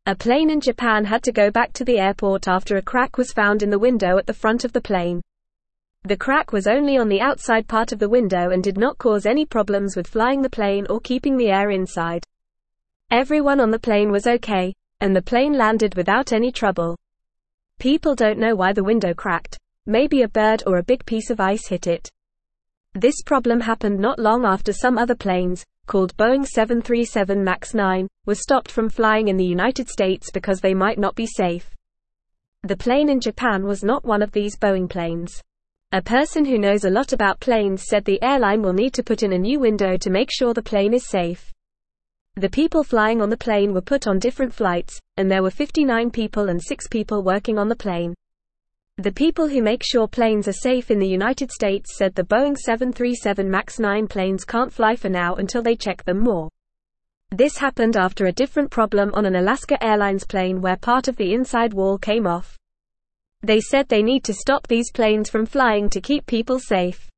A plane in Japan had to go back to the airport after a crack was found in the window at the front of the plane. The crack was only on the outside part of the window and did not cause any problems with flying the plane or keeping the air inside. Everyone on the plane was okay, and the plane landed without any trouble. People don't know why the window cracked. Maybe a bird or a big piece of ice hit it. This problem happened not long after some other planes, called Boeing 737 MAX 9, were stopped from flying in the United States because they might not be safe. The plane in Japan was not one of these Boeing planes. A person who knows a lot about planes said the airline will need to put in a new window to make sure the plane is safe. The people flying on the plane were put on different flights, and there were 59 people and 6 people working on the plane. The people who make sure planes are safe in the United States said the Boeing 737 MAX 9 planes can't fly for now until they check them more. This happened after a different problem on an Alaska Airlines plane where part of the inside wall came off. They said they need to stop these planes from flying to keep people safe.